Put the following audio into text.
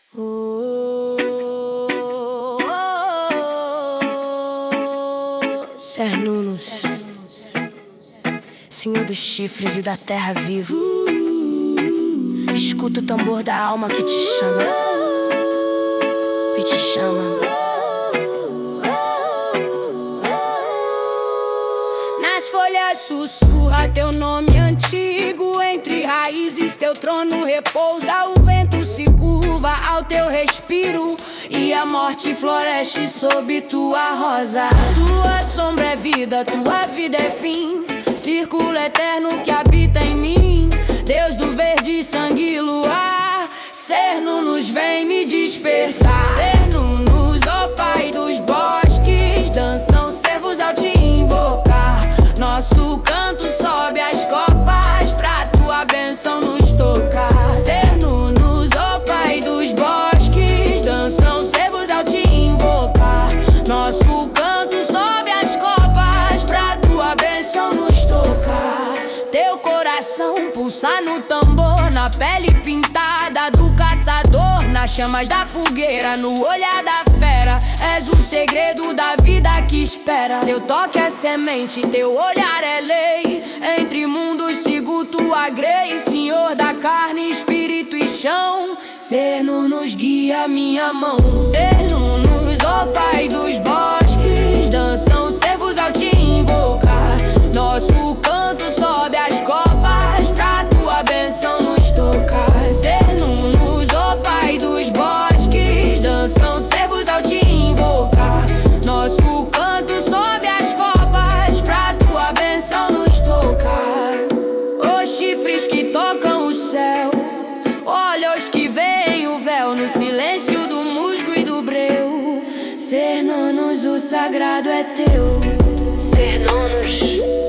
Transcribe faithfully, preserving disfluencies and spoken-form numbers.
Oh, oh, oh. Cernunos, Senhor dos chifres e da terra vivo. Escuta o tambor da alma que te chama, que te chama. Nas folhas sussurra teu nome antigo, entre raízes teu trono repousa. O vento se curva ao teu respiro e a morte floresce sob tua rosa. Tua sombra é vida, tua vida é fim, círculo eterno que habita em mim. Deus do verde, sangue e luar, Cernunos vem me despertar. Cernunos, ó Pai dos bosques, dançam servos ao te invocar. Nosso canto sobe as copas pra tua bênção nos tocar. Cernunos, ó Pai dos bosques, dançam servos ao te invocar. Nosso canto sobe as copas pra tua bênção nos tocar. Teu coração pulsa no tambor, na pele pintada do caçador, nas chamas da fogueira, no olhar da fera. És o segredo da vida que espera. Teu toque é semente, teu olhar é lei. Entre mundos sigo tua grei, Senhor da carne, espírito e chão. Cernunos guia minha mão. Cernunos, ó Pai dos bosques, dançam servos ao te invocar. Nosso canto sobe as copas pra tua bênção nos tocar. Cernunos, ó Pai dos bosques, dançam servos ao te invocar. Nosso canto sobe as copas pra tua bênção nos tocar. Os chifres que tocam o céu, olha os que veem o véu no silêncio do musgo e do breu. Cernunos, o sagrado é teu. Cernunos.